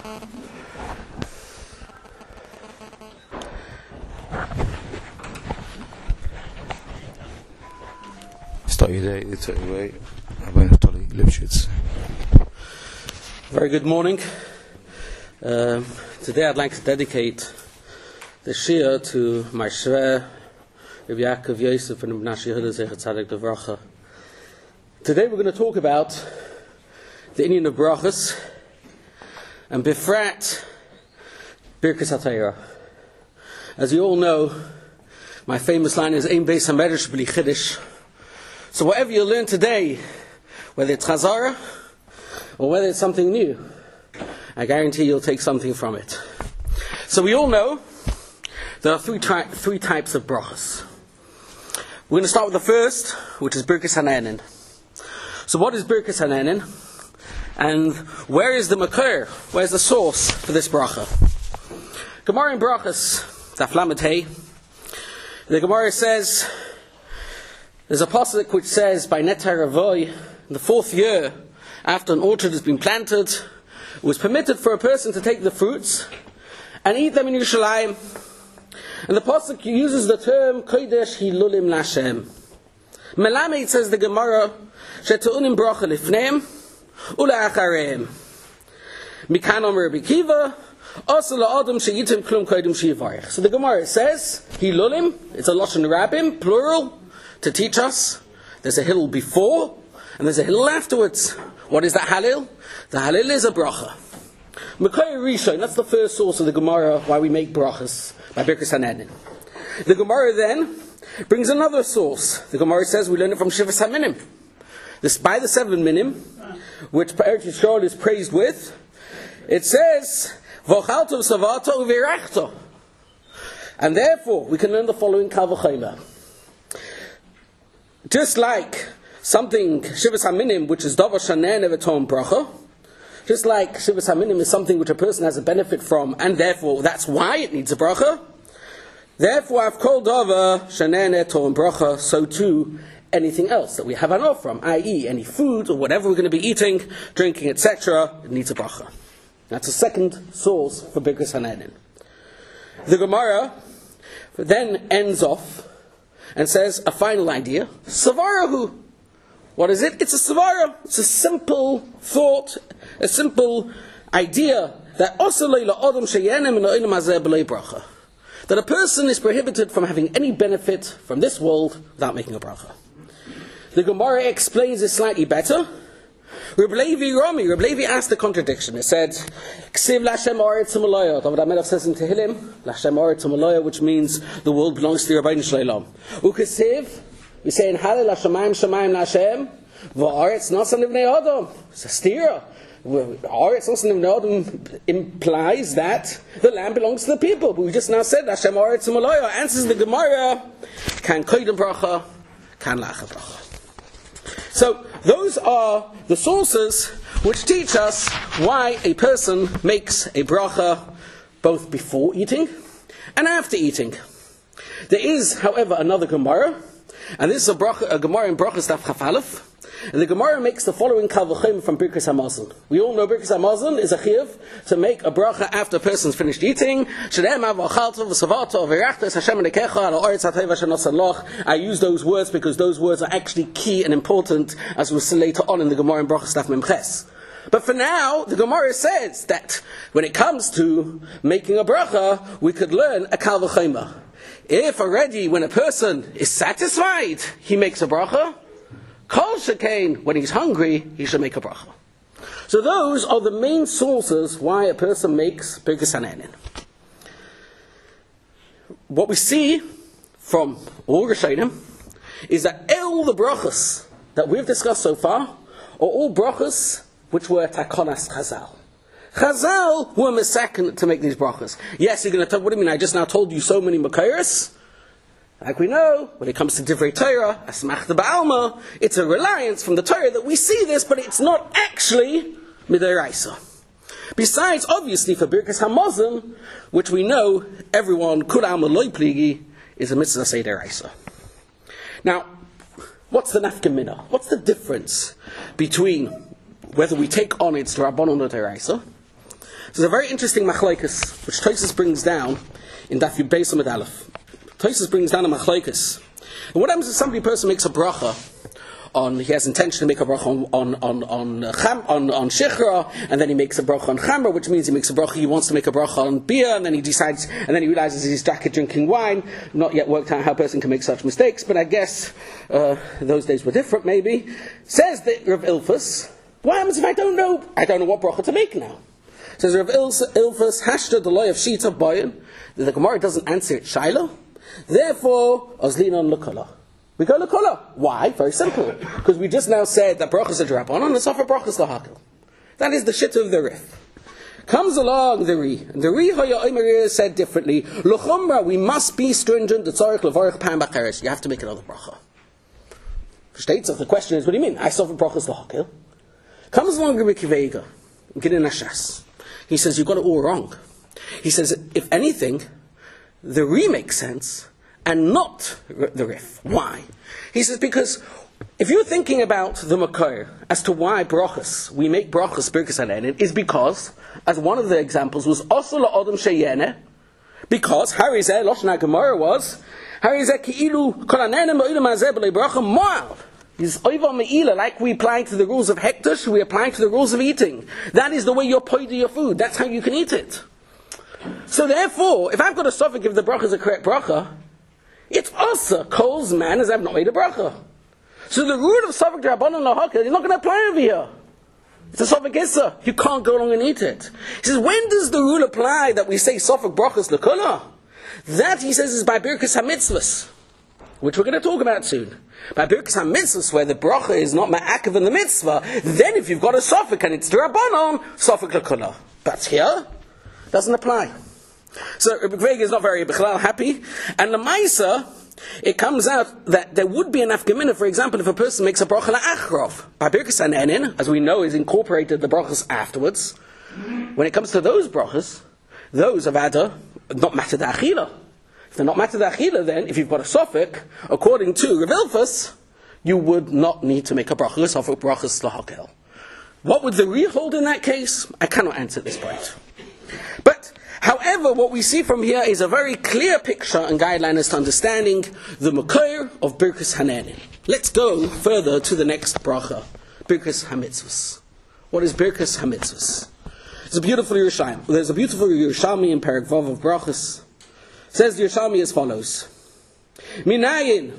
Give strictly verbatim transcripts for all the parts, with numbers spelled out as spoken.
Start your day, it's anyway. Very good morning. Um, today I'd like to dedicate the Shia to my Shver, Rabbi Yaakov Yosef and Menashe Yehuda Zecher Tzaddik Levracha. Today we're going to talk about the Inyan of Brachas and Bifrat Birkas HaTorah. As you all know, my famous line is Ein Beis HaMedrash B'li Chiddush. So whatever you learn today, whether it's Chazara or whether it's something new, I guarantee you'll take something from it. So we all know there are three, tri- three types of brachas. We're going to start with the first, which is Birkas HaNe'enin. So what is Birkas HaNe'enin? And where is the makor? Where's the source for this bracha? Gemara in Brachas, Daf Lamed Hey. The Gemara says, there's a pasuk which says, by Netar Avoy, in the fourth year after an orchard has been planted, it was permitted for a person to take the fruits and eat them in Yerushalayim. And the pasuk uses the term Kodesh Hilulim Lashem. Melamed, says the Gemara, Shetu'unim bracha lifneim ula achareim. Mikan Omer Rabbi Kiva, Asa la'adam sheyitim klum kodim sheyivarich. So the Gemara says Hilulim, it's a lashon rabbim, plural, to teach us. There's a Hillel before and there's a Hillel afterwards. What is that Hallel? The Hallel is a bracha. Mekoyer Rishon, that's the first source of the Gemara why we make brachas by Birkas HaNe'enin. The Gemara then brings another source. The Gemara says we learn it from Shivas HaMinim. This by the seven minim, which Eretz Yisrael is praised with. It says Vochalto Savato Uvirachto, and therefore we can learn the following Kal V'chomer. Just like something, Shivas HaMinim, which is Davar Shaneh Nevetom Bracha, just like Shivas HaMinim is something which a person has a benefit from, and therefore that's why it needs a bracha. Therefore, I've called Davar Shaneh Nevetom Bracha, so too anything else that we have an off from, that is any food or whatever we're going to be eating, drinking, et cetera, it needs a bracha. That's a second source for Birkas HaNe'enin. The Gemara then ends off and says a final idea, Savarahu. What is it? It's a Savara. It's a simple thought, a simple idea that that a person is prohibited from having any benefit from this world without making a bracha. The Gemara explains it slightly better. Reb Levi Rami, Reb Levi asked the contradiction. It said, Ksiv Lashem Aretz U'Maloya. David HaMelech says in Tehillim, Lashem Aretz U'Maloya, which means the world belongs to the Rabbeinu Shleilam. U'Ksiv, we say in Hallel, Lashamayim Shamayim Lashem, V'Aretz Nasan Ibnei Adam. It's a stira. Aretz Nasan Ibnei Adam implies that the land belongs to the people. But we just now said, Lashem Aretz U'Maloya. Answers the Gemara, Kan Koydem Bracha, Kan Lacha Bracha. So, those are the sources which teach us why a person makes a bracha both before eating and after eating. There is, however, another Gemara, and this is a, bracha, a Gemara in Brachas Daf Chaf Aleph, and the Gemara makes the following Kal V'chomer from Birkas HaMazon. We all know Birkas HaMazon is a chiyuv to make a bracha after a person's finished eating. I use those words because those words are actually key and important, as we'll see later on in the Gemara in Brachas Daf Mem Ches. But for now, the Gemara says that when it comes to making a bracha, we could learn a Kal V'chomer. If already when a person is satisfied, he makes a bracha, Kol Shekain, when he's hungry, he should make a bracha. So those are the main sources why a person makes Birkas HaNe'enin. What we see from all Rishonim is that all the brachas that we've discussed so far are all brachas which were takonas Chazal. Chazal were misaken to make these brachas. Yes, you're going to talk, what do you mean? I just now told you so many makayos. Like we know, when it comes to Divrei Torah, Asmach the Ba'alma, it's a reliance from the Torah that we see this, but it's not actually Midaraisa. Besides, obviously, for Birkas HaMazon, which we know everyone, Kul Alma Loi Pligi, is a mitzvah Seidaraisa. Now, what's the nafkamina? What's the difference between whether we take on its Rabbanon or Deraisa There's a very interesting machlokes which Tosfos brings down in Daf Yud Beis Amud Aleph. Tosfos brings down a machlokes. And what happens if somebody person makes a bracha on, he has intention to make a bracha on on on on uh, cham, on, on shichra, and then he makes a bracha on chamra, which means he makes a bracha. He wants to make a bracha on beer, and then he decides, and then he realizes he's jacket drinking wine. Not yet worked out how a person can make such mistakes, but I guess uh, those days were different. Maybe says that Rav Ilfus. What happens if I don't know? I don't know what bracha to make now. Says Rav Ilfus, hashta the law of shita bayan. The Gemara doesn't answer it shaila. Therefore, ozlinon lekala. We go lekala. Why? Very simple. Because we just now said that brachas are drabanan and sofer brachas lahakil. That is the shit of the Rif. Comes along the Ri. And the Ri Haya Omer said differently. L'chumra, we must be stringent. The tzarich levarich pam b'cheres. You have to make another bracha. States the question is, what do you mean? I sofer brachas lahakil. Comes along the Riki Vega. Get in Ashas. He says you've got it all wrong. He says if anything, the Ri makes sense. And not the Rif. Why? He says because if you're thinking about the Makor as to why brachas, we make brachas birkas hanenin, is because, as one of the examples was Osel Adam Sheyene, because Harizeh Loshna Gemara was Harizeh Ki'ilu Kol Hanenim Oilam Hazeh B'lei Bracha Moal. Is Oiva Me'ila, like we apply to the rules of Hektish, we apply to the rules of eating. That is the way you're poida your food. That's how you can eat it. So therefore, if I've got a suffix, if the bracha is a correct bracha, it's also Kohl's man as I've not made a bracha. So the rule of Safek Drabanan Lahakil is not going to apply over here. It's a Safek Issa. You can't go along and eat it. He says, when does the rule apply that we say Safek Brachas L'Kula? That, he says, is by Birkas HaMitzvahs, which we're going to talk about soon. By Birkas HaMitzvahs, where the bracha is not Ma'akev in the mitzvah, then if you've got a Safek and it's Drabanan, Safek L'Kula. But here, doesn't apply. So Rebbe Kvega is not very Bechlal happy, and the Maisa, it comes out that there would be an afgemina, for example, if a person makes a bracha la'achrov. By Birkas HaNenin, as we know, is incorporated the brachas afterwards. When it comes to those brachas, those of Ada, not matter the achila. If they're not matter the achila, then if you've got a sofik, according to Rav Ilfus, you would not need to make a bracha, a sofik brachas lahakel. What would the Ri hold in that case? I cannot answer at this point. But however, what we see from here is a very clear picture and guideline as to understanding the Makor of Birkas Hanenin. Let's go further to the next bracha, Birkas HaMitzvahs. What is Birkas HaMitzvahs? It's a beautiful Yerushalmi. There's a beautiful Yerushalmi in Perek Vav of Brachas. It says the Yerushalmi as follows: Minayin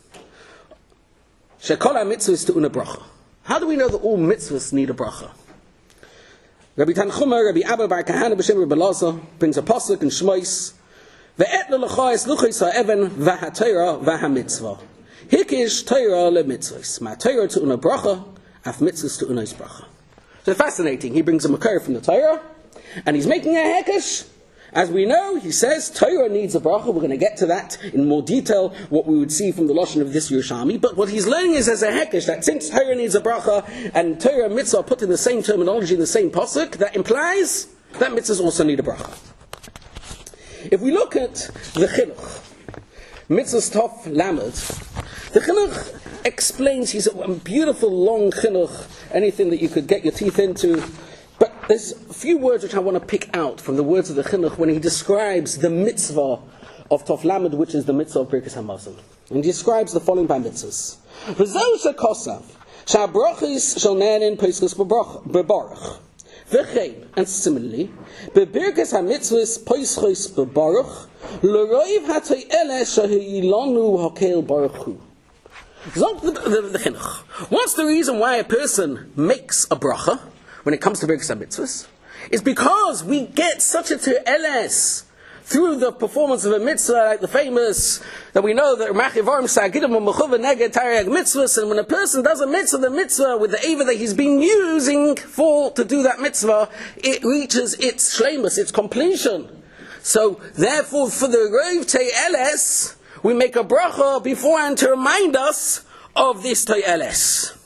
shekol HaMitzvahs te'una bracha. How do we know that all mitzvahs need a bracha? Rabbi Tanchuma, Rabbi Abba Bar Kahana B'Shem Rabbi Laza brings a pasuk in Shmois. Ve'et l'lachayis luchayis ha'even v'ha'teira v'ha'mitzvah. Hikish teira le'mitzvahs. Ma'teira te'una bracha, af mitzvahs te'una is bracha. So fascinating. He brings a makar from the Torah, and he's making a hekesh. As we know, he says Torah needs a bracha. We're going to get to that in more detail, what we would see from the lashon of this Yerushalmi. But what he's learning is as a hekesh, that since Torah needs a bracha, and Torah and mitzvah are put in the same terminology in the same pasuk, that implies that mitzvahs also need a bracha. If we look at the chinuch, mitzvahs tof lamed, the chinuch explains, he's a beautiful long chinuch, anything that you could get your teeth into. But there's a few words which I want to pick out from the words of the chinuch when he describes the mitzvah of Tov Lamed, which is the mitzvah of Birkas HaMazon. And he describes the following by mitzvahs. V'zeu shekosav, she'abrachis shel ne'enin peiskos bebaruch. V'chein, and similarly, beBirkas HaMitzvahs peiskos bebaruch, l'roiv ha'to'ele she'ilonu hakel baruch hu. Zog the, the, the chinuch. What's the reason why a person makes a bracha when it comes to Birkas HaMitzvahs? Is because we get such a te'eles through the performance of a mitzvah, like the famous, that we know that Machivarim Sagidim Mechuva Neged Taryag Mitzvahs, and when a person does a mitzvah, the mitzvah with the ava that he's been using for to do that mitzvah, it reaches its shleimus, its completion. So therefore, for the Reiv Te'eles, we make a bracha beforehand to remind us of this Te'eles.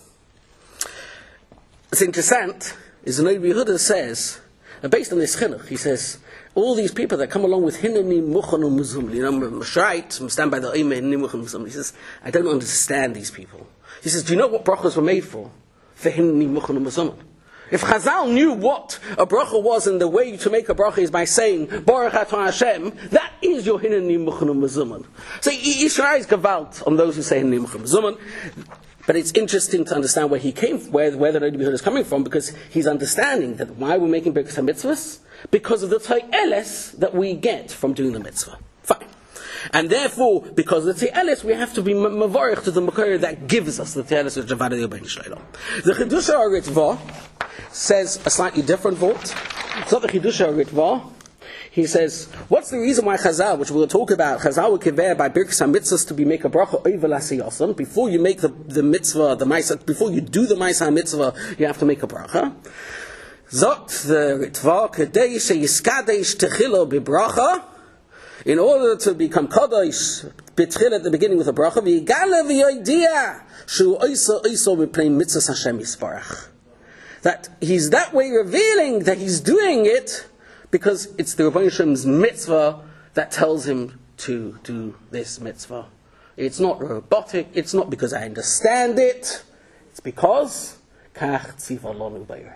It's interesting, is the Noda B'Yehuda says, and based on this chinuch, he says, all these people that come along with Hineni Muchanu Muzum, you know, Mashrite, stand by the Oime Hineni Muchanu Muzum, he says, I don't understand these people. He says, do you know what brachas were made for? For Hineni Muchanu Muzum. If Chazal knew what a bracha was and the way to make a bracha is by saying Baruch Atah Hashem, that is your Hinan Nimuchon Mezuman. So Yisrael is Gavalt on those who say Hinan Nimuchon Mezuman. But it's interesting to understand where he came, where where the Noda B'Yehuda is coming from, because he's understanding that why we're making Birkas HaMitzvahs, because of the Te'eles that we get from doing the mitzvah. Fine. And therefore, because of the Te'eles, we have to be mavorich to the Makor that gives us the Te'eles of Javad Yobein Shleilo. The Chidusha HaRitvah says a slightly different thought. It's not the Chidusha HaRitvah. He says, what's the reason why Chazal, which we'll talk about, Chazal will kiver by Birkas HaMitzvahs to be make a bracha over l'asiyosam, before you make the, the mitzvah, the Maisa, before you do the Maisa mitzvah, you have to make a bracha. Zot the Ritva, kedei sheyiskadesh techilo bibracha, in order to become kadosh, betchil at the beginning with a bracha, v'yigale v'yoidiyah, shu oisa oisa v'pnei mitzvahs Hashem yisparach. That he's that way revealing that he's doing it, because it's the Rebbeinu Shem's mitzvah that tells him to do this mitzvah. It's not robotic, it's not because I understand it, it's because Kach Tziva Lonu Beirei.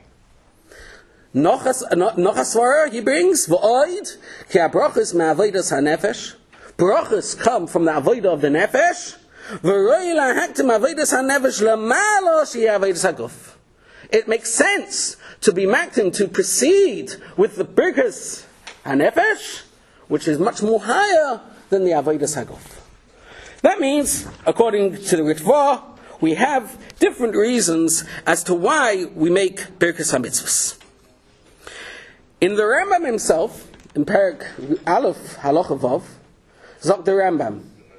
Nochas Svara he brings, V'oid, Ki HaBrachas Me'avodas HaNefesh. Brachas come from the Avodah of the Nefesh, V'roi Lahaktim Avodas HaNefesh L'malo Shi Avodas HaGuf. It makes sense to be maktim, to proceed with the Birkas HaNefesh, which is much more higher than the Avodas HaGuf. That means, according to the Ritva, we have different reasons as to why we make Birkas HaMitzvahs. In the Rambam himself, in Perek Aleph Halacha Vav, sagt the Rambam,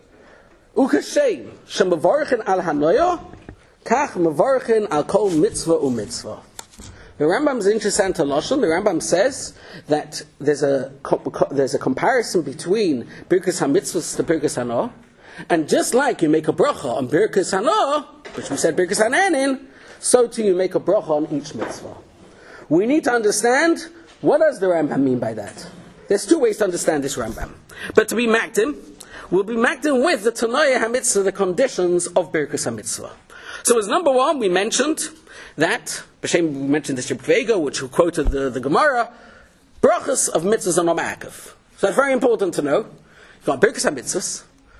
Ukashem shemavarchen al hanoya, kach mavarchen al kol mitzvah u mitzvah. The Rambam's interesting to Lashon. The Rambam says that there's a there's a comparison between Birkas HaMitzvahs to Birkas Hanoah, and just like you make a bracha on Birkas Hanoah, which we said Birkas Hanenin, so too you make a bracha on each mitzvah. We need to understand, what does the Rambam mean by that? There's two ways to understand this Rambam. But to be makdim, we'll be makdim with the Tanaya HaMitzvah, the conditions of Birkas HaMitzvah. So as number one, we mentioned that, B'Shem, we mentioned this Vega, which quoted the, the Gemara, brachas of mitzvahs are not ma'akev. So that's very important to know. You've got Birkas HaMitzvahs.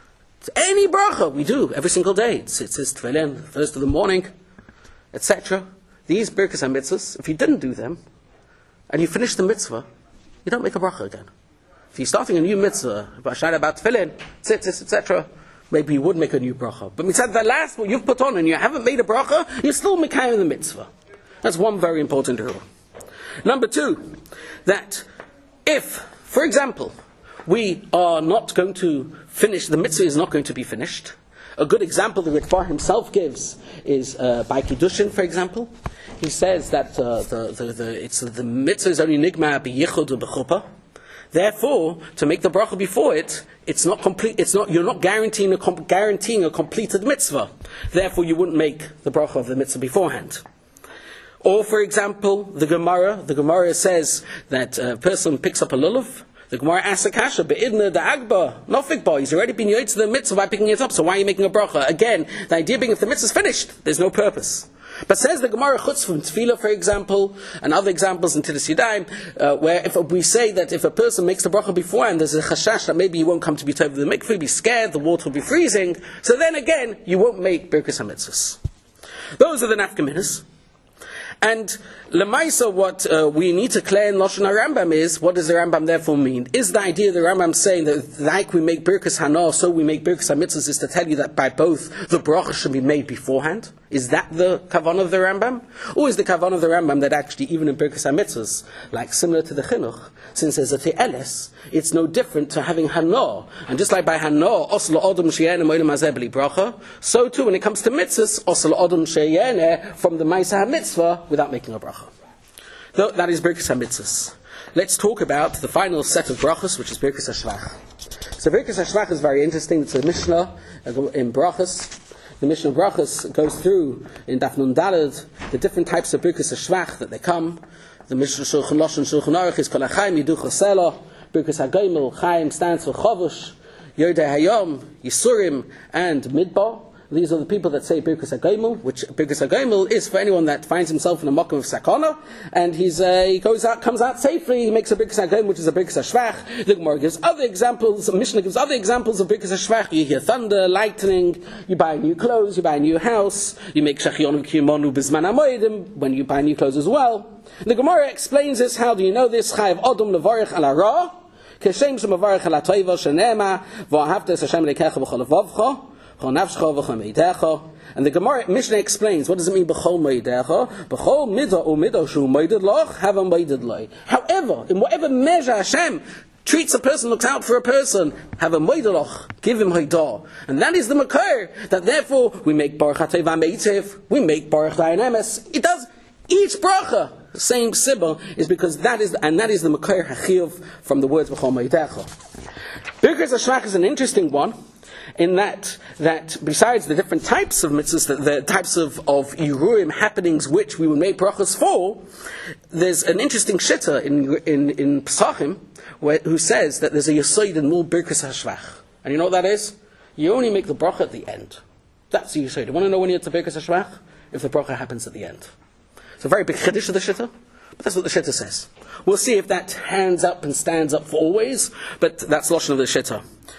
Any bracha we do every single day. It's, it says Tefillin, first of the morning, et cetera. These Birkas HaMitzvahs, if you didn't do them, and you finish the mitzvah, you don't make a bracha again. If you're starting a new mitzvah, about Tefillin, tzitzis, et cetera, maybe you would make a new bracha. But mitzvah, the last one you've put on and you haven't made a bracha, you're still mekayim the mitzvah. That's one very important rule. Number two, that if, for example, we are not going to finish, the mitzvah is not going to be finished. A good example the Ritva himself gives is uh, by Kiddushin, for example. He says that uh, the, the, the, it's, the mitzvah is only nigma b'yichud or b'chuppah. Therefore, to make the bracha before it, it's not complete. It's not. You're not guaranteeing a com- guaranteeing a completed mitzvah. Therefore, you wouldn't make the bracha of the mitzvah beforehand. Or, for example, the Gemara. The Gemara says that a person picks up a lulav. The Gemara asks a kasha, be'idna da'agba, nofikba. He's already been yoyed to the mitzvah by picking it up. So why are you making a bracha? Again, the idea being if the mitzvah is finished, there's no purpose. But says the Gemara chutz from Tefillah, for example, and other examples in Tilas Yadayim, uh, where if we say that if a person makes the bracha beforehand, there's a chashash that maybe he won't come to be tov the mikveh, he'll be scared, the water will be freezing. So then again, you won't make Birkas HaMitzvahs. Those are the nafkaminas. And Lemaisa, what uh, we need to clear in Lashon HaRambam is, what does the Rambam therefore mean? Is the idea the Rambam saying that like we make Birkas Hanoah, so we make Birkas HaMitzvahs, is to tell you that by both the bracha should be made beforehand? Is that the kavanah of the Rambam? Or is the kavanah of the Rambam that actually even in Birkas HaMitzvahs, like similar to the Chinuch, since there's a Te'eles, it's no different to having Hanoah. And just like by Hanoah, Oslo Odom Sheyene Moedim Hazeh B'li Bracha, so too when it comes to mitzvahs, Oslo Odom Sheyene from the Maisa HaMitzvah without making a bracha. Though that is Birkas HaMitzvahs. Let's talk about the final set of brachas, which is Birkas HaShvach. So Birkas HaShvach is very interesting. It's a Mishnah in brachas. The Mishnah of brachas goes through in Daf Nun Daled the different types of Birkas HaShvach that they come. The Mishnah Shulchan Lashon Shulchan Aruch is Kol HaChaim Yiduch HaSela. Birkas HaGoimel, Chaim stands for Chavush, Yodei Hayom, Yisurim, and Midbar. These are the people that say Birkus HaGomel, which Birkus HaGomel is for anyone that finds himself in a mokum of sakana, and he's, uh, he goes out, comes out safely, he makes a Birkus HaGomel, which is a Birkus HaShvach. The Gemara gives other examples, the Mishnah gives other examples of Birkus HaShvach. You hear thunder, lightning, you buy new clothes, you buy a new house, you make Shachionu Kiyomonu Bizman HaMoedim, when you buy new clothes as well. The Gemara explains this. How do you know this? Chayav Odom Levarich Al Hara, Keshem Shemavarich Al HaToiva Shenema, V'ahavtes Hashem Elokecha B'chol Levavcha, and the Gemara Mishnah explains, what does it mean b'chol meidecha? B'chol midah u midah shu meided loch have a meided lei. However, in whatever measure Hashem treats a person, looks out for a person, have a meided loch, give him haidah, and that is the makar. That therefore we make baruch hateva meitiv, we make baruch dayan emes. It does each bracha. The same sibah is because that is, and that is the makar hachiv from the words b'chol meidecha. Birkus HaShvach is an interesting one, in that, that besides the different types of mitzvahs, the, the types of, of Iruim happenings which we would make brachas for, there's an interesting shitta in, in, in Pesachim, where, who says that there's a Yesod in more Birkus HaShvach. And you know what that is? You only make the bracha at the end. That's the Yesod. You want to know when you're at the Birkus HaShvach? If the bracha happens at the end. It's a very big chiddush of the shitta, but that's what the shitta says. We'll see if that hands up and stands up for always, but that's lashon of the shitta.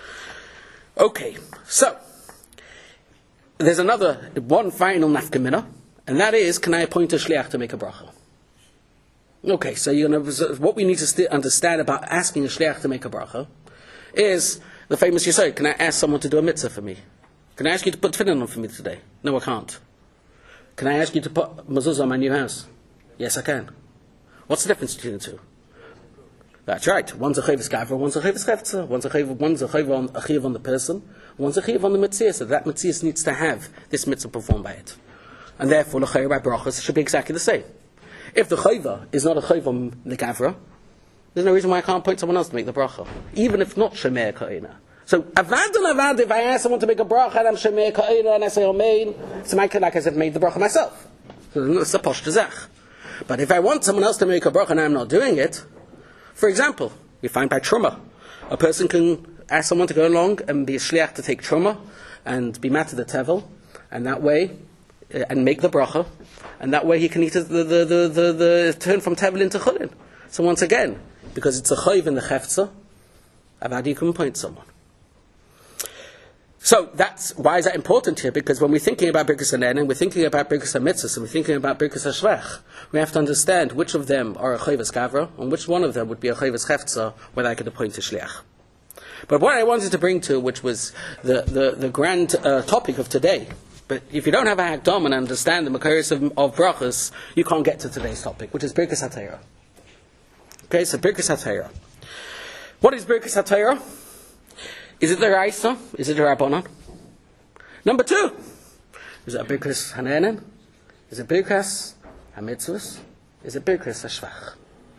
Okay, so there's another, one final nafkamina, and that is, can I appoint a shliach to make a bracha? Okay, so you're gonna, what we need to st- understand about asking a shliach to make a bracha is the famous yesod. Can I ask someone to do a mitzvah for me? Can I ask you to put tefillin on for me today? No, I can't. Can I ask you to put mezuzah on my new house? Yes, I can. What's the difference between the two? That's right. One's a chayvus gavra, one's a chayvus chefza. One's a chayv, one's a chayv on, a chayv on the person, one's a chayv on the mitzvah. So that mitzvah needs to have this mitzvah performed by it, and therefore the chayv by brachas should be exactly the same. If the chayva is not a chayv on the gavra, there's no reason why I can't point someone else to make the bracha, even if not shemer ka'ina. So avad and avad, if I ask someone to make a bracha and I'm shemer ka'ina and I say amen, it's like I said, I've made the bracha myself. So it's a posh tezach. But if I want someone else to make a bracha and I'm not doing it, for example, we find by truma, a person can ask someone to go along and be a shliach to take truma and be mat to the tevel, and that way, uh, and make the bracha, and that way he can eat the the the the, the, the turn from tevel into chulin. So once again, because it's a chayv in the chefza, avad you can point someone. So that's why is that important here? Because when we're thinking about Birkus HaNe'enin, we're thinking about Birkus HaMitzvahs, and we're thinking about Birkus HaShvach. We have to understand which of them are a chayvus gavra, and which one of them would be a chayvus chefza, whether I could appoint a shliach. But what I wanted to bring to, which was the the, the grand uh, topic of today. But if you don't have a hakdam and understand the makaris of, of brachas, you can't get to today's topic, which is Birkus HaTorah. Okay, so Birkus HaTorah. What is Birkus HaTorah? Is it the Raisa? Is it the Rabbanon? Number two, is it a Birkus HaNe'enin? Is it Birkus HaMitzvahs? Is it Birkus HaShvach?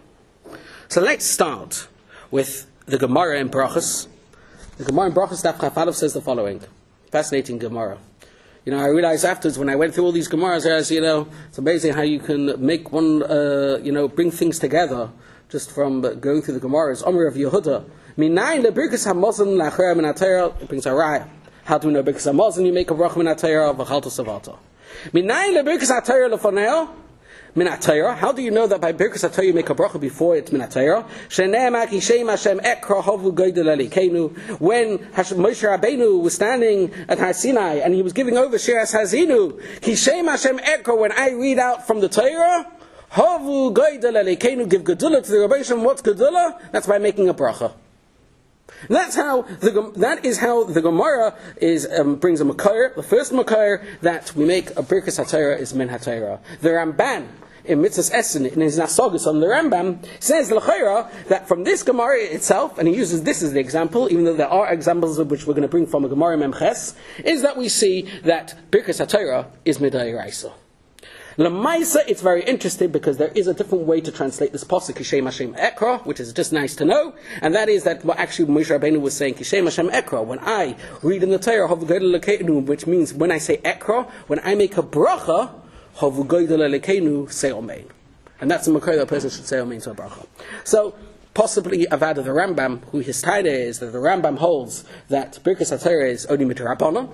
So let's start with the Gemara in Brachos. The Gemara in Brachos Daf Chaf Aleph says the following. Fascinating Gemara. You know, I realized afterwards when I went through all these Gemaras, I was, you know, it's amazing how you can make one, uh, you know, bring things together just from uh, going through the Gemaras. Omer of Yehuda. Minayin lebirkus hamazon la'achar min ha'Torah. It brings a raya. How do we know birkus hamazon? You make a bracha min ha'Torah v'chalto savata. Minayin lebirkus ha'Torah lefaneo min ha'Torah. How do you know that by birkus ha'Torah you make a bracha before it's min ha'Torah? Shene'emak Hishem Hashem ekra havu goydel elikenu. When Moshe Rabbeinu was standing at Har Sinai and he was giving over Shiras Hazinu, Hishem Hashem ekra. When I read out from the Torah, havu goydel elikenu, give gedula to the Rebbe Shem. What's gedula? That's by making a bracha. That's how the that is how the Gemara is um, brings a makar. The first makar that we make a birkus HaTorah is min HaTorah. The Ramban in Mitzvahs Essen in his Nasogus on the Rambam says l'chayra that from this Gemara itself, and he uses this as the example, even though there are examples of which we're going to bring from a Gemara Memches, is that we see that birkus HaTorah is midai raisa. Lamaisa, it's very interesting because there is a different way to translate this pasuk Kishem Hashem Ekra, which is just nice to know, and that is that what actually Moshe Rabbeinu was saying Kishem Hashem Ekra. When I read in the Torah Havugoydel Lekenu, which means when I say Ekra, when I make a bracha Havugoydel Lekenu, say Amen, and that's the makar that a person should say Amen to a bracha. So possibly Avad of the Rambam, who his taida is that the Rambam holds that birkus HaTorah is only midrabanan.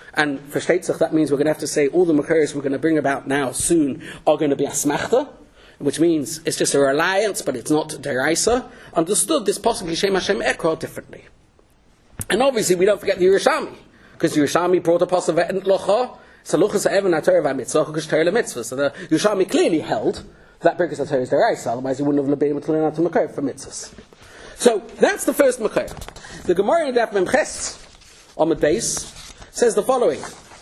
And for Shteitzach, that means we're going to have to say all the Makaris we're going to bring about now soon are going to be Asmachta, which means it's just a reliance, but it's not Deraisa. Understood this possibly Shem Hashem Ekra differently. And obviously we don't forget the Yerushalmi, because the Yerushalmi brought a Pasuk Ve'en Locha, so Luchas Ha'evan HaTorah V'Mitzvah, Chukash Torah L'Mitzvah. So the Yerushalmi clearly held that Birkas HaTorah is Deraisa, otherwise he wouldn't have been able to learn how to Makar for Mitzvahs. So that's the first Makar. The Gemara in Daf Mem Ches, on the base, says the following.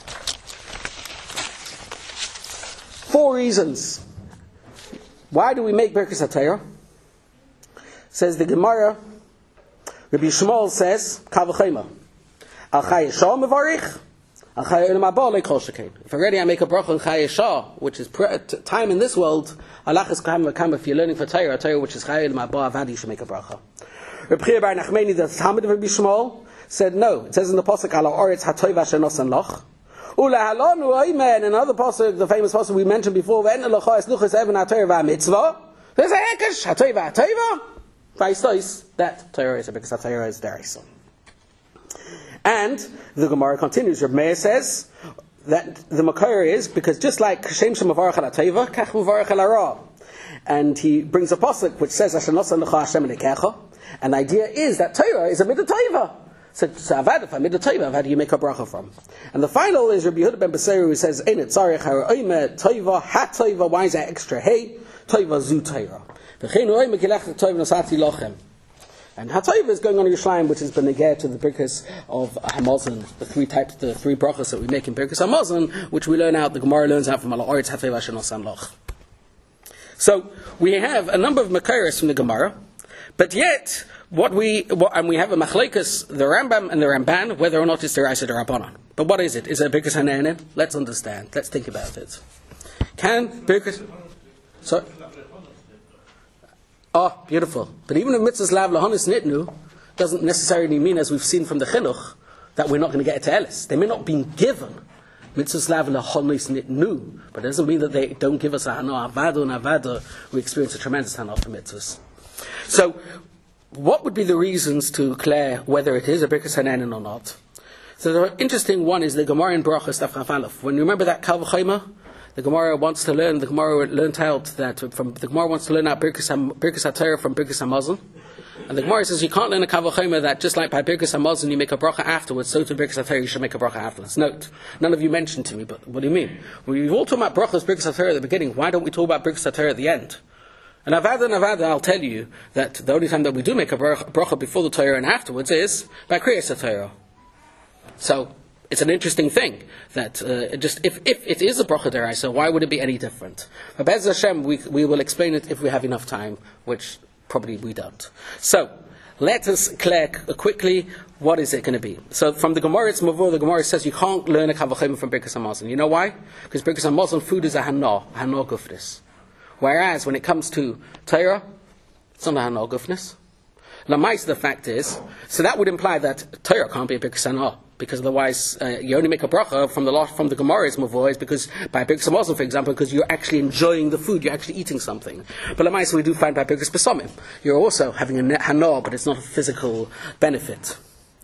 Four reasons. Why do we make Birkas HaTorah? Says the Gemara, Rabbi Shmuel says, Kal v'chema, Al Chai Yeshah mevarich, Al Chai Olam Haba lo kol shekein. If already I make a bracha on Chai Yeshah, which is pre- t- time in this world, Allah is kam v'kam, if you're learning for Torah, Torah which is Chai Olam Haba, avadi you should make a bracha. Rabbi Chia bar Nachmeni, the Talmud of Rabbi Shmuel, said no. It says in the pasuk, Ala Oretz HaTova she'nosan loch. Ula halonu oimen, another pasuk, the famous pasuk we mentioned before, Ve'en elocha es luchas even HaTorah v'Mitzvah. There's a hekesh, HaTova HaTova. Vaistois, that Torah is because that Torah is Deraisa. And the Gemara continues. Reb Meir says that the Makar is because just like Shem Shem Mavarach Al Teva, Kach Mavarach Al Hara, and he brings a pasuk which says Asher Nosan Lecha Hashem Elikecha, and the idea is that Torah is a midah teva. So, so avad, if I midah teva, how do you make a bracha from? And the final is Rabbi Yehuda ben Beseru who says Ein Tzarich Hara Oime Teva Ha Teva. Why is that extra? Hey, Teva Zu Torah. And Hatayva is going on Yerushalayim, which is benegeh to the Birkas of Hamazon, the three types, the three brachas that we make in Birkas Hamazon, which we learn out, the Gemara learns out from Ala Oretz Hatayva Shenosan Loch. So we have a number of Makaris from the Gemara, but yet what we what, and we have a Machlekes, the Rambam and the Ramban, whether or not it's the Raisa or Rabbanan. But what is it? Is it Birkas Hanenin? Let's understand. Let's think about it. Can Birkas? So. Oh, beautiful. But even if mitzvahs lav lahanis nitnu doesn't necessarily mean, as we've seen from the chinuch, that we're not going to get it to Elis. They may not be given mitzvahs lav lahanis nitnu, but it doesn't mean that they don't give us a hana avada and avada. We experience a tremendous hana for mitzvahs. So, what would be the reasons to declare whether it is a birkas hanenin or not? So the interesting one is the Gemara in Brachos Daf Chaf Aleph. When you remember that Kal v'chema, the Gemara wants to learn. The Gemara learned out that from the Gemara wants to learn out Birkas HaTorah from Birkas Hamazon, and the Gemara says you can't learn a Kal v'chema that just like by Birkas Hamazon you make a bracha afterwards, so to Birkas HaTorah you should make a bracha afterwards. Note, none of you mentioned to me, but what do you mean? We've all talked about brachas Birkas HaTorah at the beginning. Why don't we talk about Birkas HaTorah at the end? And Avada and Avada, I'll tell you that the only time that we do make a bracha, bracha before the Torah and afterwards is by Kriyas HaTorah. So it's an interesting thing that uh, just if, if it is a bracha deraisa, why would it be any different? But Be'ez Hashem, we we will explain it if we have enough time, which probably we don't. So let us clear quickly what is it going to be. So from the Gemara, it's Mavur. The Gemara says you can't learn a Kal v'chema from Birkas Hamazon. You know why? Because Birkas Hamazon food is a hana, a hana gufnis. Whereas when it comes to Torah, it's not a hana gufnis. Lamais, the fact is, so that would imply that Torah can't be a Birkas hana. Because otherwise, uh, you only make a bracha from the from the Gemara's mavois because by Birkas Hamazon, for example, because you're actually enjoying the food, you're actually eating something. But Lamais, we do find by Birkas Pesomim, you're also having a hana, but it's not a physical benefit.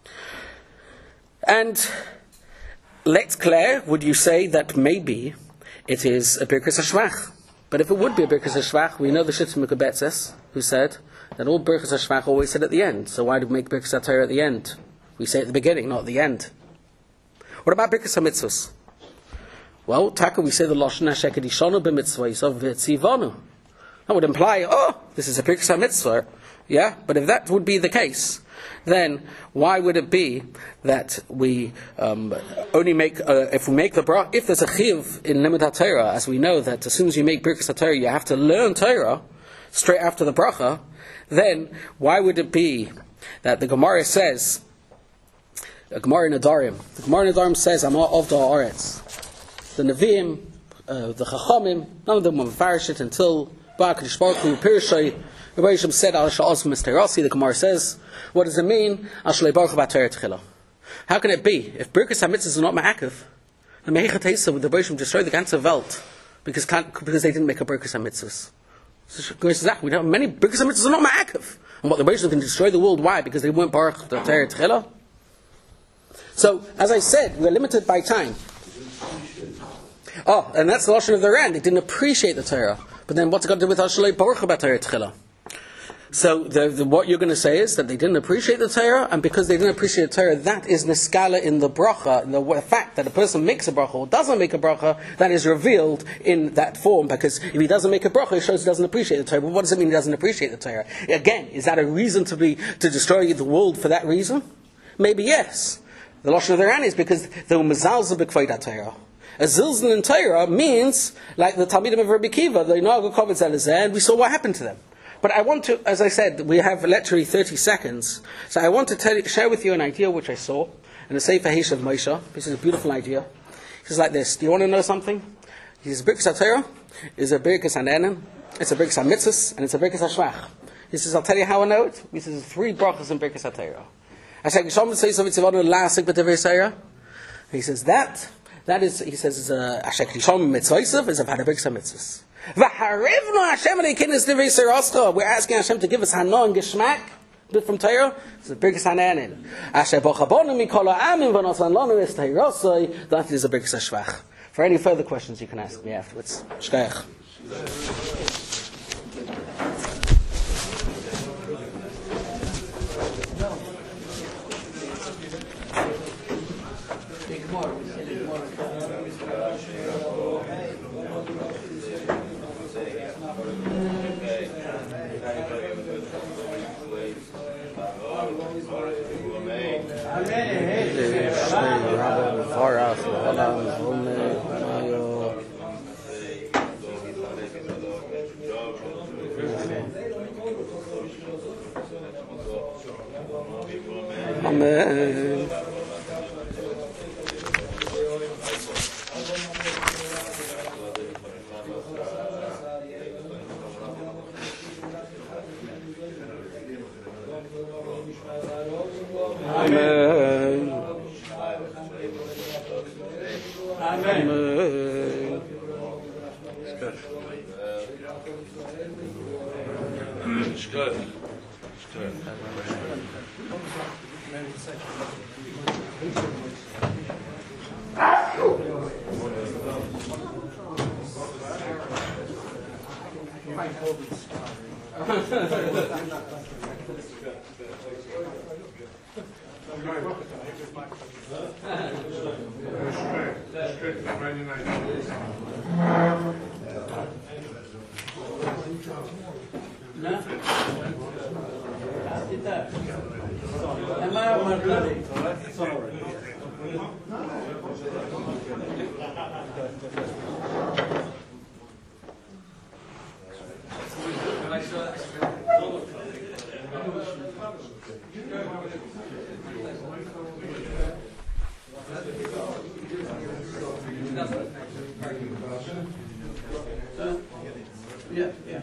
And let's Claire, would you say that maybe it is a Birkas Hashvach? But if it would be a Birkas Hashvach, we know the Shittim Mekabetzes, who said that all Birkas Hashvach always said at the end. So why do we make Birkas HaTorah at the end? We say at the beginning, not at the end. What about Birkas HaMitzvos? Well, Taka, we say the Lashon HaSheked Yishonu b'mitzvah Yisov v'tzivonu. That would imply, oh, this is a Birkas HaMitzvah. Yeah? But if that would be the case, then why would it be that we um, only make, uh, if we make the bracha, if there's a chiv in Limud HaTorah, as we know that as soon as you make Birkas HaTorah, you have to learn Torah straight after the bracha, then why would it be that the Gemara says, the Gemara in Adarim, the Gemara in Adarim says, Amar of the Haaretz. The Nevi'im, uh, the Chachamim, none of them were mafarish it until Ba Kadosh Baruch Hu Pirshei. The Rebbeinu Shem said, Al Sha'os Misterasi. The Gemara says, what does it mean? Al Shalei Baruch B'Torah Tchila. How can it be? If Birkas HaMitzvos are not ma'akev, the Meicha Teisa with the Rebbeinu Shem destroy the ganze Welt because because they didn't make a Birkas HaMitzvos. So we know many Birkas HaMitzvos are not ma'akev. And what the Rebbeinu Shem can destroy the world, why? Because they weren't Baruch B'Torah Tchila. So, as I said, we're limited by time. Oh, and that's the lashon of the Ran. They didn't appreciate the Torah. But then what's it got to do with Hashalei Baruch Hu Torah Tchila? So the, the, what you're going to say is that they didn't appreciate the Torah, and because they didn't appreciate the Torah, that is niskala in the bracha. The, the fact that a person makes a bracha or doesn't make a bracha, that is revealed in that form. Because if he doesn't make a bracha, it shows he doesn't appreciate the Torah. But what does it mean he doesn't appreciate the Torah? Again, is that a reason to be to destroy the world for that reason? Maybe yes. The lashon of the Ran is because they were mezalzel b'kvod Torah. A zilzal in Torah means, like the Talmidim of Rabbi Kiva, the Noagu Kovetz Elazar, and we saw what happened to them. But I want to, as I said, we have literally thirty seconds, so I want to tell you, share with you an idea which I saw in the Sefer Heish of Moshe. This is a beautiful idea. He says like this: do you want to know something? He says, Birkas HaTorah is a Birkas HaNe'enim, it's a Birkas HaMitzvos, and it's a Birkas HaShvach. He says, I'll tell you how I know it. He says, three brachas in Birkas HaTorah. I say, he says that, that is, he says, Asher Klishom Mitzvaysav is about a Birkas HaMitzvos. We're asking Hashem to give us Hana and Geshmak from Torah. It's a Birkas HaNe'enim. Asher Bochabonu Mikol Ha'amim V'nosan Lanu Es Teirosai. That is a Birkas HaShvach. For any further questions, you can ask me afterwards. Shkayach. Amen. Amen. It's good. It's good. Yeah, yeah.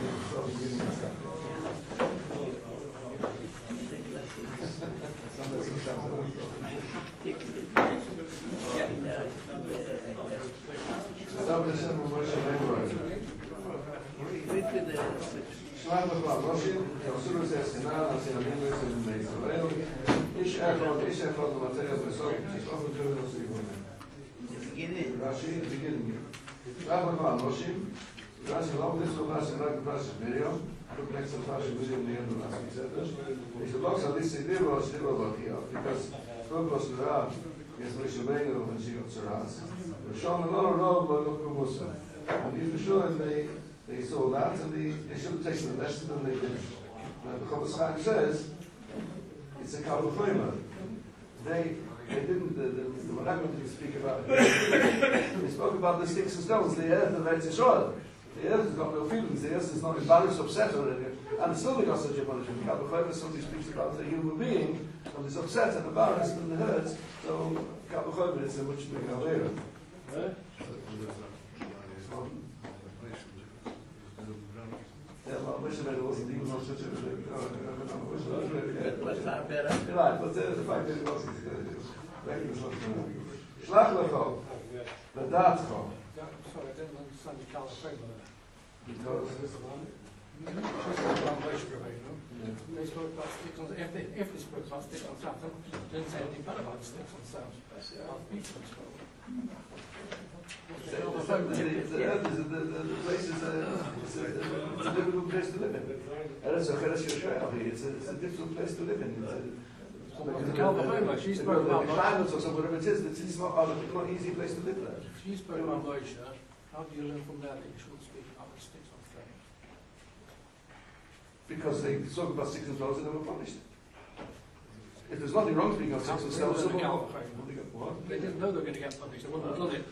Rashi long this will pass in like the pass Miriam, look next to Rashi Miriam the end of last week's He said, "Looks at this idea was still about here because God was the Rab, yes, Moshe Rabbeinu when she got Saras. But Shon and Lord Rob look for Musa, and he for sure they they saw that and they, they should have taken the lesson and they didn't. Now the Chofetz Chaim says it's a Kal V'chomer. They they didn't. The, the, the Menachem didn't speak about it. They spoke about the sticks and stones, the earth of Eretz Yisrael. The earth has got no feelings, the earth is not embarrassed, upset already, and still they got such a punishment. Kal V'chomer, somebody speaks about a human being who is upset and embarrassed and hurt, so Kal V'chomer is a much bigger avera. Yeah, well, Moshe Rabbeinu wasn't even on such a right, but the fact that it wasn't regular something. Shlach lecho, v'datcho. Sorry, I didn't understand the Kal V'chomer. Because They spoke about sticks on, if they, if they spoke about sticks on stones, they didn't say anything bad about sticks on stones. About beach on stones. The, the, the earth is, the, the, the place is a, it's a, it's a difficult place to live in. Eretz Ocheres Yosher, it's a, it's a difficult place to live in. It's a, Kalvahoma, she spoke about climates or something, whatever it is, it's, it's not, it's not an easy place to live there. She spoke about Moshe. How do you learn from that that you shouldn't speak about the sticks on stones? Because they talk about sticks and stones and they were punished. If there's nothing wrong speaking of sticks and stones, so what? They didn't know they were going to get punished, they wouldn't have done it.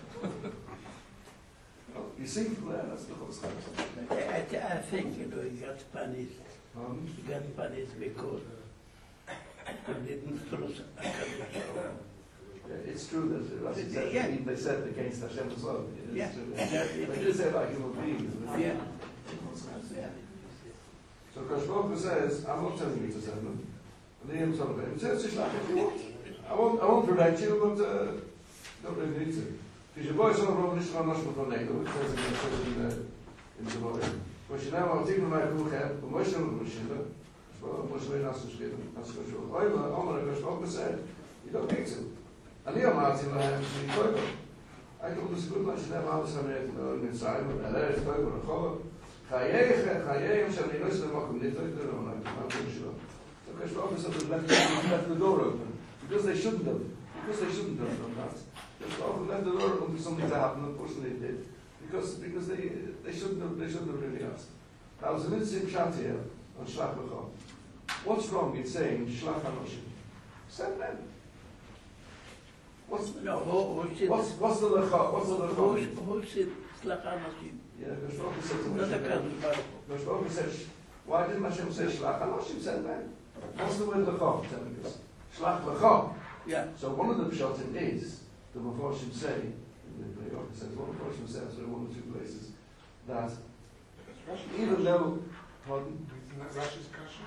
Well, you see from there, that's the whole story. I, I think, you know, he got punished. Um, He got punished because he didn't trust HaKadosh. yeah, it's true that uh, Rashi said, Yeah. even they said against Hashem as well. It is Yeah. true. Exactly. They did say about human beings. but- Yeah. Yeah. So Kosh Baruch Hu says, I'm not telling you to send them. And the Yom Tzolabim, he says, just like if you want. I won't, I won't prevent you, but uh, don't really need to. Because your voice on the road is not much more than which says again, it says in the, in the Torah. But you know, I'm taking my Kuchet, but Moshe and Moshe, well, Moshe and Nasu Shkid, Nasu Shkid, Oiva, Omer, Kosh Baruch Hu said, you don't need to. And the Martin, I am to be Koiva. I thought this good much, never have a son in Simon, and there is Koiva, and Chova. Chayei, Hashem, you know, so Mokum, they don't know, I'm not sure. So Kosh Baruch Hu said, left, left the door open. Because they shouldn't have. Because they shouldn't have done that. Kosh Baruch Hu left the door open for something to happen, unfortunately it did. Because, because they, they shouldn't have, they shouldn't have really asked. Now, there's a mitzvah chat here on Shlach L'cha. What's wrong in saying Shlach HaNoshim? Send them. What's, No, who, who said, what's, what's the L'cha? What's the who, L'cha? who said Slach HaNoshim? Yeah, Kosh Baruch Hu said to Not Moshe, HaKadosh Baruch Hu. Kosh Baruch Hu said, why didn't Hashem say Shlach HaNoshim? Send them. What's the word L'cha telling us? Shlach L'cha. Yeah. So one of the pshatim is, the Mephoshim say, the Yochid says, one of the Mephoshim says, in one or two places, that even though, pardon? Isn't that Rashi's kasha?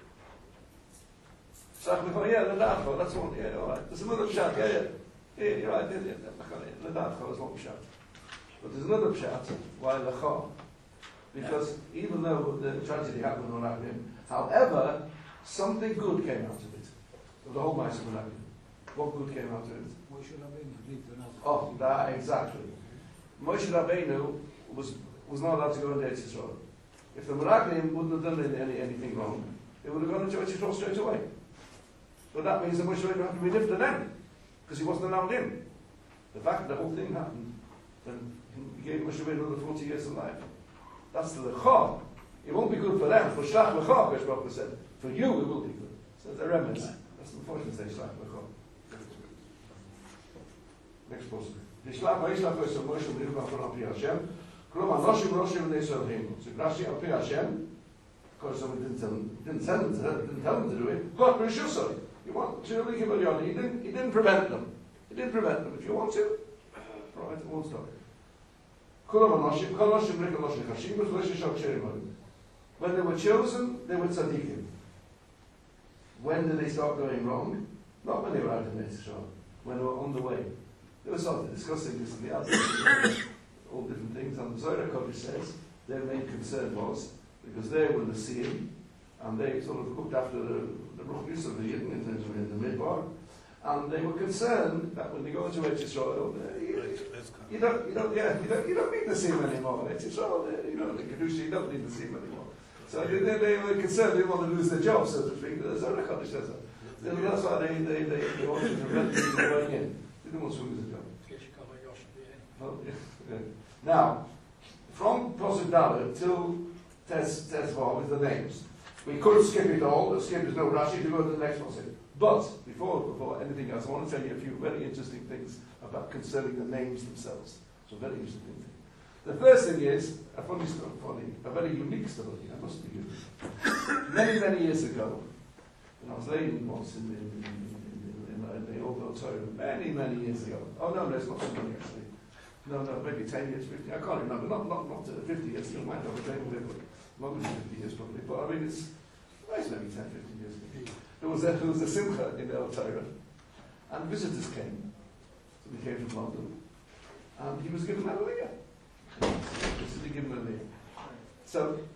Shlach, yeah, L'da'atcha, that's one, yeah, all right. There's another pshat, yeah, yeah. Yeah, you're right, yeah, yeah, L'da'atcha is one pshat. But there's another pshat, why L'cha? Because even though the tragedy happened on Abraham, however, something good came out of it. Of the whole Ma'aseh of Abraham. What good came out of it? Moshe Rabbeinu lived another. Oh, that, exactly. Moshe Rabbeinu was, was not allowed to go into Eretz Yisrael. If the Meraglim wouldn't have done any, anything wrong, they would have gone into Eretz Yisrael straight away. But that means that Moshe Rabbeinu had to be different to them, because he wasn't allowed in. The fact that the whole thing happened, then he gave Moshe Rabbeinu another forty years of life. That's the L'cha. It won't be good for them. For Shlach L'cha, Kosh Baruch Hu said. For you, it will be good. So it's a remnant. That's the unfortunate thing, Shlach L'cha. Next post. Vishlach v'yishlach v'yishlach Moshe v'yishlach v'yishlach v'yishlach Hashem. Klom anoshim roshim v'neisrael him. So Rashi al pi Hashem. Of course, somebody didn't tell him, didn't tell him to, didn't tell him to do it. God, Rishusari. You want to give a yon. He didn't. He didn't prevent them. He didn't prevent them. If you want to, all right, it won't stop. Klom anoshim, kol anoshim rik anoshim chashim v'yishlach ksherim. When they were chosen, they were tzaddikim. When did they start going wrong? Not when they were out in Israel. When they were on the way. They were started discussing this in the outside, all different things. And the Zohar Kodesh says their main concern was because they were the Siyim, and they sort of looked after the, the Ruchnis of the Yidden in the, in the Midbar, and they were concerned that when they go into Eretz Yisrael, uh, you, you don't, you don't, yeah, you don't, you don't need the Siyim anymore. Eretz Yisrael, uh, you know, the Kedusha, you don't need the Siyim anymore. So they, they were concerned they didn't want to lose their job, so to speak. The Zohar Kodesh says that. So that's why they, they, they, they wanted to prevent people from going in. They didn't want to lose their job. Oh, yeah, yeah. Now, from Pasuk Dalet till Tes Tesvav is the names. We could skip it all. Skip is no Rashi to go to the next Pasuk. But before before anything else, I want to tell you a few very interesting things about concerning the names themselves. So very interesting things. The first thing is a funny story, funny, a very unique story. I must be unique. Many many years ago, when I was laying once in the in, in, in, in, in the old Torah, many many years ago. Oh no, that's not so many actually. No, no, maybe ten years, fifty. I can't remember. Not, not, not uh, fifty years. Still might have a day with it. Longer than fifty years probably. But I mean, it's, well, it's maybe ten, fifteen years. There was a, there was a simcha in El Torah, and visitors came. So they came from London, and he was given a Aliyah. This is given a Aliyah. So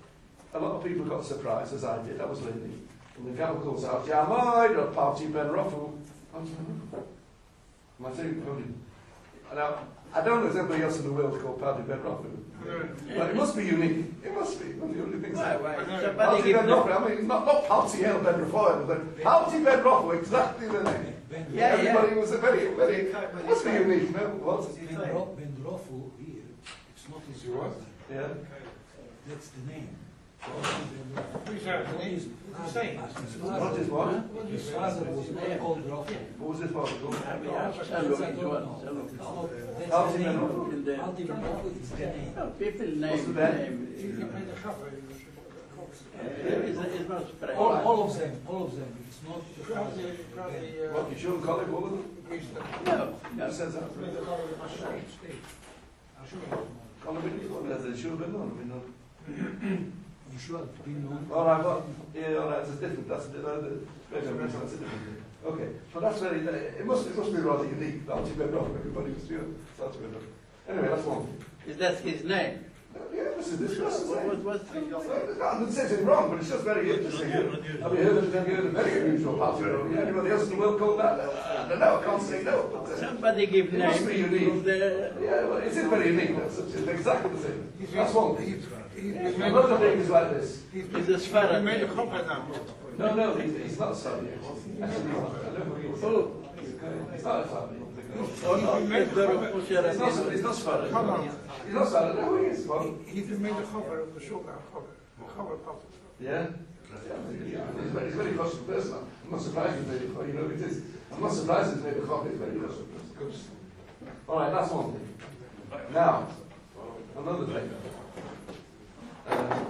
a lot of people got surprised, as I did. I was learning. And the Gavel calls out, Yamoid, or Party Ben Rofu. And I think, now, I don't know if there's anybody else in the world called Party Ben Rofu. But it must be unique. It must be. One of the only things. Why, why? Somebody Party give Ben the- Rofu. I mean, not, not Party El Ben Rofu, but Party Ben Rofu, exactly the name. Yeah, Everybody yeah. was a very, very, it must be unique, no? What? Ben Ro- Ben Rofu here, it's not his father. Yeah. That's the name. Who's that? Who's saying? What is what? His father was not called Rofu. What was his father called? We have Shalom is one, Shalom. That's Alti the Ben name. Rofu. In the- Alti Ben Rofu is the name. No, people What's the name, band? name. He made a cover. It's, it's not spread. All, all of them, all of them. It's not the Probably, father. probably, uh, What, you shouldn't call it all of them? Greece, the- No, no. Who says that? made a cover with my state, state. I'm sure. Call it what? There should have been none. I mean, none. You should have been known. All right, well, yeah, all right, it's different. That's a different. That's a different thing. Okay, but that's very. It must. It must be rather unique. The Alti Ben Rofu, everybody was doing. That's Ben Rofu. Anyway, that's one thing. Is that his name? Yeah, this is this. This is What, what, it. what's the I didn't say anything wrong, but it's just very interesting. Have you heard of, have you heard of very unusual party? Anybody else in the world called that? I don't know, I can't say no. But, uh, Somebody give It must be name unique. of the... yeah, well, it is very unique. That's it's exactly the same. He's That's one thing. He's, he's been made Another a thing is like this. He's Is been, this he's Farad? been made a cover now. No, no, he's, he's not sorry. Actually, he's not. I don't know who he is. Oh, He's not a family. oh no, it's the He's not, he's not Sfarad. Come on. He's not Sfarad. No, he is. Well, He's been made a cover of the sugar cover. Cover puppet. yeah. Yeah, he's very, he's very cautious person. I'm not surprised he's made a, you know, it is. I'm not surprised he's made a copy. He's very cautious person. All right, that's one thing. Now, another thing. Um,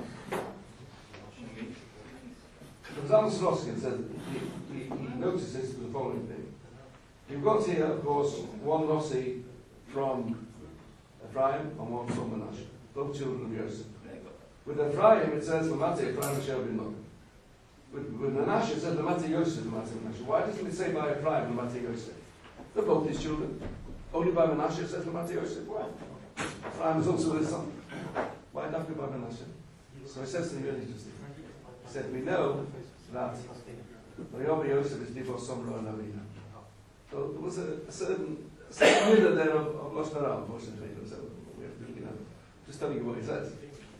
Zalman Sorokin says he, he, he notices the following thing. You've got here, of course, one Rossi from Ephraim and one from Manasseh, both children of Yosef. With Ephraim, it says Lamate Ephraim shall be known. With, with Manasseh, it says Lamate Yosef, Lamate Manasseh. Why doesn't it say by Ephraim, Lamate Yosef? They're both his children. Only by Manasseh, it says Lamate Yosef. Why? Ephraim is also his son. Why not be by Manasseh? So it says something really interesting. He said, we know that Yomi Yosef is Divos Somra and Avina. So there was a, a certain, a certain middle there of, of Lashon Hara, unfortunately. So we have to, you know, just telling you what he says.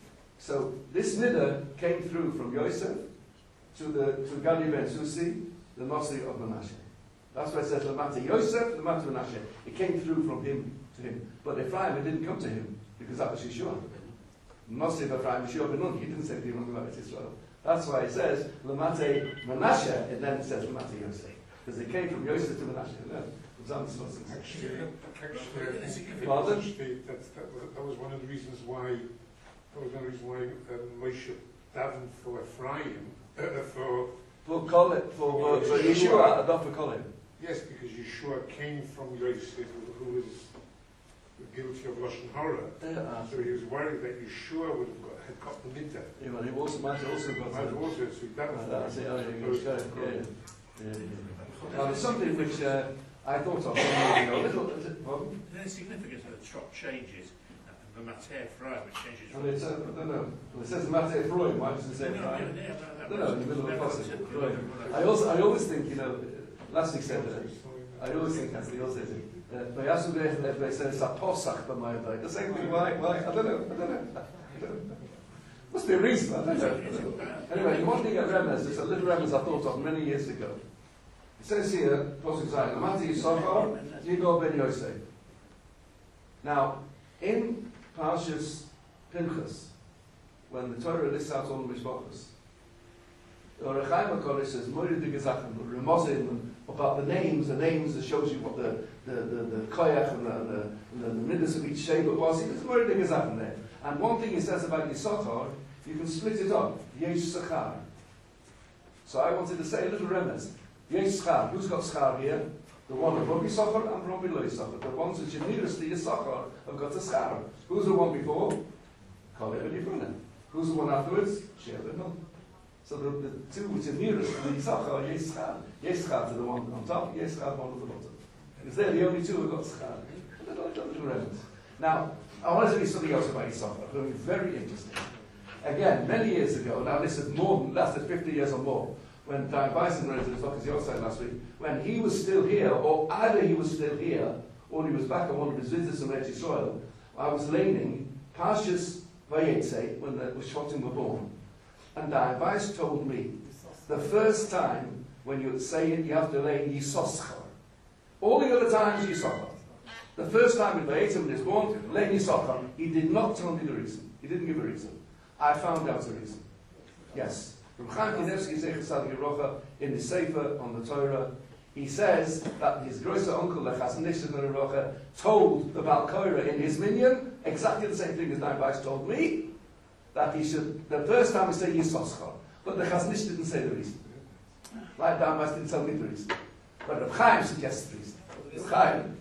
So this niddah came through from Yosef to the to Gadi ben Susi, the Nasi of Manasseh. That's why it says Lamata Yosef, Lamata Manasseh. It came through from him to him. But Ephraim, it didn't come to him because that was Yeshua. Nasi of Ephraim, Yeshua ben Nun. He didn't say anything wrong about Israel. That's why it says Lamata Manasseh, and then it says Lamata Yosef. Because it came from Yosef to Manasseh. No? Actually, actually, Pardon? actually that, that, was, that was one of the reasons why, that was one of the reasons why um, Moshe davened for Ephraim, uh, for, For Colin, for, for Yeshua, not for Colin. yes, because Yeshua came from Yosef, who, who was guilty of Lashon Hara. Yeah. So he was worried that Yeshua would have got, had got the middah. Yeah, well, he also might have also got Might have some. also, so he davened for That's it, oh, him. yeah, he was correct, yeah, yeah. Yeah, yeah. Now, there's something which uh, I thought of a little, is it, pardon? The significance of the trot changes, uh, the Mater Ephraim, which changes I mean, it's, uh, I don't know. Well, it says Matei Freud, why does it say Freud? No, no, in the middle of the passage. Freud. I also, I always think, you know, last week said that, I always think, as the old says it, but Yasu they say it's a posach, but my day. The same thing, why, why? I don't know, I don't know. I don't know. Must be a reason, I don't know. I don't know. Anyway, the one thing at Remez, there's a little Remez I thought of many years ago. It says here, Posuk Zayin, Amati Yisachar, Yigor ben Yosef. Now, in Parshas Pinchas, when the Torah lists out all the mishpachos, the Rechaim HaKodesh says, Moirid Gezachen, Remozim, about the names, the names that shows you what the the the, the koyach and the the, the, the midas of each shevet was. It's Moirid Gezachen there. And one thing he says about Yisachar, you can split it up. Yesh Sachar. So I wanted to say a little remez. Yesh Schar. Who's got Schar here? The one above Yisachar and from below Yisachar. The ones which are nearest to Yisachar have got a Schar. Who's the one before? Kaleb and Yifuna. Who's the one afterwards? Shev and Nun. So the, the two which are nearest to the Yisachar are Yesh Schar. Yesh Schar to the one on top, Yesh Schar one at the bottom. Because they're the only two who have got Schar. A little, little remez. Now, I want to tell you something else about Yisachar. Very interesting. again, many years ago, now this is more than, lasted fifty years or more, when Diane Bison went to the talk as your side last week, when he was still here, or either he was still here, or he was back on one of his visits from Eretz Yisrael, I was learning Parshas Vayetze when the Shvatim were born. And Diane Bison told me, the first time when you say it, you have to lay Yisoscha. All the other times, Yisoscha. The first time in Vayetze when he was born, lay Yisoscha. He did not tell me the reason. He didn't give a reason. I found out the reason. Yes. From Chaim Kanievsky Zecher Tzadik Yerocha in the Sefer on the Torah, he says that his grosser uncle, the Chassan Nishon Yerocha, told the Baal Korah in his minyan exactly the same thing as Naim Weiss told me, that he should, the first time he said Yisoscha, but the Chassan Nishon didn't say the reason. Like Naim Weiss didn't tell me the reason. But Reb Chaim suggests the reason. Reb Chaim.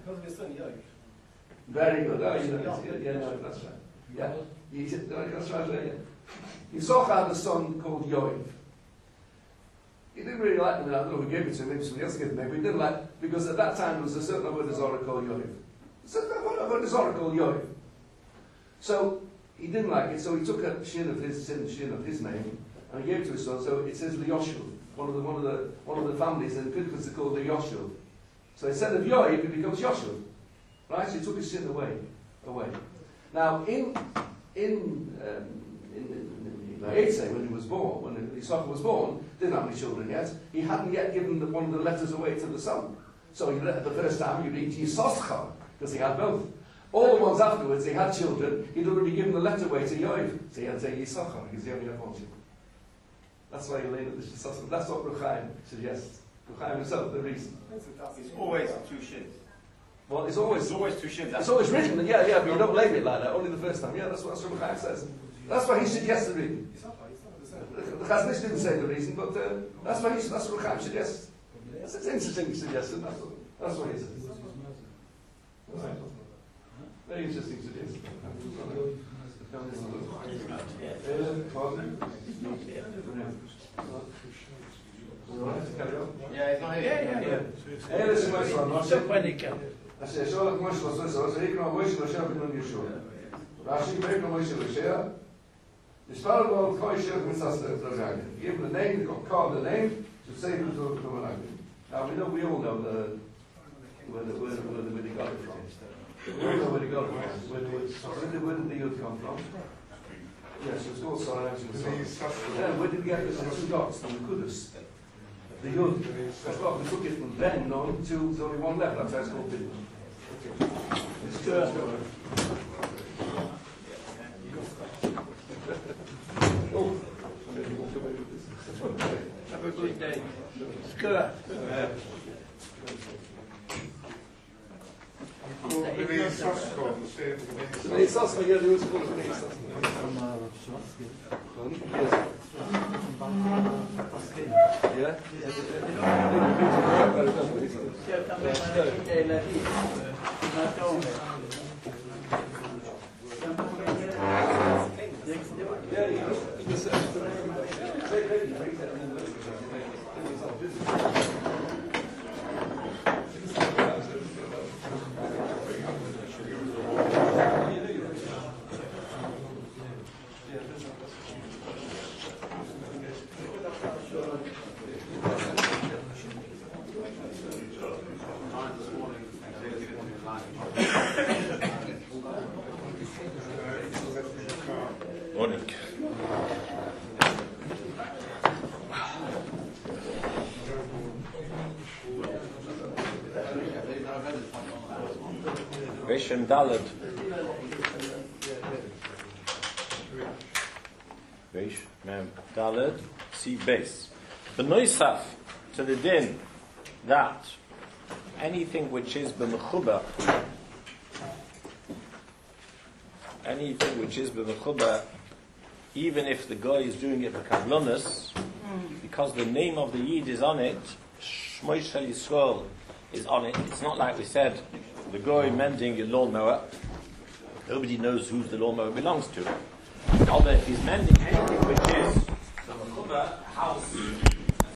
Very good. Oh, you know, yeah, no, that's right. Yeah. He said, no, that's right, yeah. Yisachar had a son called Yoav. He didn't really like him, and I don't know who gave it to him, maybe somebody else gave it to him, but he didn't like, because at that time there was a certain Avodah Zarah called Yoav. A certain Avodah Zarah called Yoav. So, he didn't like it, so he took a shin of his sin, shin of his name, and he gave it to his son, so it says Liyoshuv, one of the, one of the, one of the families, and Pinchas are called Liyoshuv. So instead of Yoav, it becomes Yoshuv. Right? So he took his sin away. away. Now, in, in, um, in, in, in Vayetze, when he was born, when Yisachar was born, didn't have any children yet, he hadn't yet given the, one of the letters away to the son. So he, the first time he read Yisachar, because he had both. All the ones afterwards, he had children, he'd already given the letter away to Yoav. So he had to say Yisachar, because he only had one child. That's why he laid it the Yisachar. That's what Reb Chaim suggests. Reb Chaim himself, the reason. It's always two shins. Well, it's always, It's always two shins. it's always written, yeah, yeah, but you don't label it like that, only the first time. Yeah, that's what Reb Chaim says. That's why he suggests the reason. The Chazon Ish didn't say the reason, but uh, that's why he, that's what Reb Chaim suggests. That's an interesting suggestion, that's what, that's what he says. Right. Very interesting suggestion. Yeah, it's not here. Yeah, yeah, yeah. Eile Shemay Shalom, So when he can. Asher Sholach Moshe L'Soso, so Hikra Moshe L'Shem B'nun Yeshua. Rashi Hikra Moshe L'Shea. Yishpal Gol Koi Shech Mitzas L'Ragim. Give the name, call the name, to say who's the Ragim. Now we know, we all know the, where the, where the, where the, where they got it from. We all know where they got it from. Where, where, where, did, where did the youth come from? Yes, it was called Sarah Actually. Yeah, where did we get the two dots from the Kudus? The Yud. That's why we took it from then on to there's only one left. That's how it's called Bidden. Okay. It's good. Oh. Have a good day. Good. Bnei Yisachar, yeah, there was called Bnei Yisachar. Yeah? Morning. Rishon Daled. Rish Mem Daled. See base. B'noisaf to the din that anything which is b'mechuba, anything which is b'mechuba, even if the guy is doing it b'kavlonis, because the name of the Yid is on it, Shmoi Shel Yisrael is on it. It's not like we said, the guy mending your lawnmower, nobody knows who the lawnmower belongs to. Although if he's mending anything which is the mechuba, house,